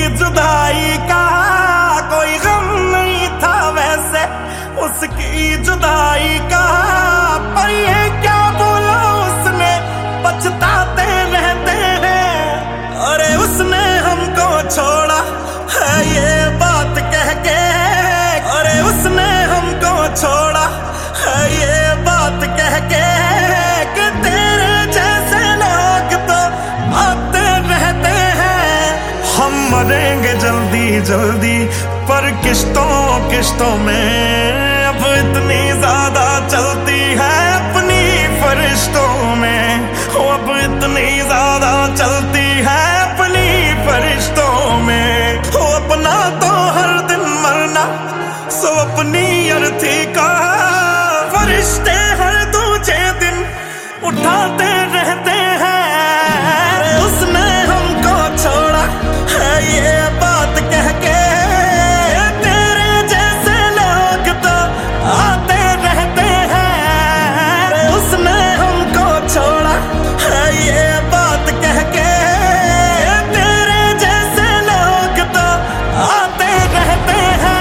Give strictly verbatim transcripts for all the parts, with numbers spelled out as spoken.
जुदाई का कोई गम नहीं था वैसे, उसकी जुदाई का। पर ये क्या बोला उसने, पछताते रहते हैं। अरे उसने हमको छोड़ा है ये बात कह के, अरे उसने हमको छोड़ा है ये बात कह के, कि तेरे जैसे लोग तो आते रहते हैं। हम मरेंगे जल्दी जल्दी पर किश्तों किश्तों में, अब इतनी ज्यादा चलती है अपनी फरिश्तों में। अब इतनी ज्यादा चलती है अपनी फरिश्तों में। अपना तो हर दिन मरना सो अपनी अर्थी का, फरिश्ते हर दूजे दिन उठाते रहते हैं। उसने हमको छोड़ा है ये बात कह के, तेरे जैसे लोग तो आते रहते हैं। उसने हमको छोड़ा है ये बात कह के, तेरे जैसे लोग तो आते रहते हैं।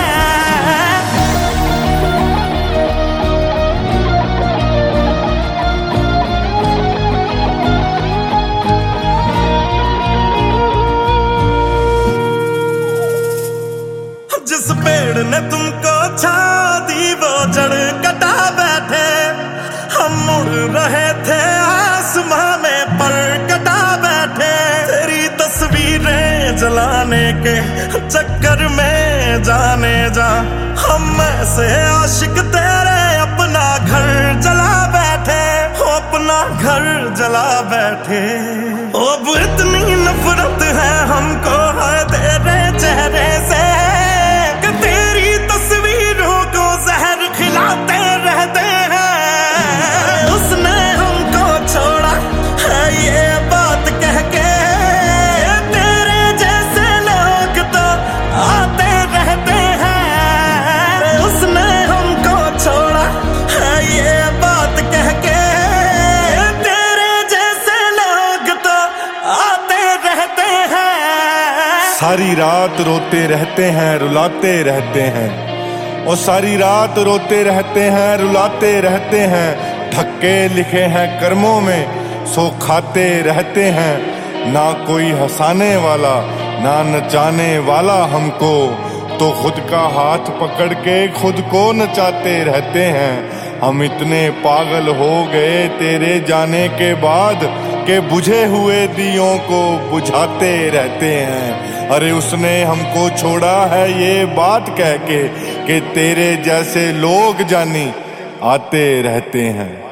जिस पेड़ ने तुमको छा दी वो जड़ कटा बैठे, हम मुड़ रहे थे आसमां में पर कटा बैठे। तेरी तस्वीरें जलाने के चक्कर में जाने जा, हम ऐसे आशिक तेरे अपना घर जला बैठे, अपना घर जला बैठे। अब इतनी नफरत है हमको है तेरे चेहरे से, तेरी तस्वीरों को जहर खिलाते रहते हैं। उसने हमको छोड़ा है ये बात कह के, तेरे जैसे लोग तो आते रहते हैं। उसने हमको छोड़ा है ये बात कह के, तेरे जैसे लोग तो आते रहते हैं। सारी रात रोते रहते हैं रुलाते रहते हैं, और सारी रात रोते रहते हैं रुलाते रहते हैं। धक्के लिखे हैं कर्मों में सो खाते रहते हैं। ना कोई हंसाने वाला ना नचाने वाला हमको, तो खुद का हाथ पकड़ के खुद को नचाते रहते हैं। हम इतने पागल हो गए तेरे जाने के बाद के बुझे हुए दियों को बुझाते रहते हैं। अरे उसने हमको छोड़ा है ये बात कह के, कि तेरे जैसे लोग जानी आते रहते हैं।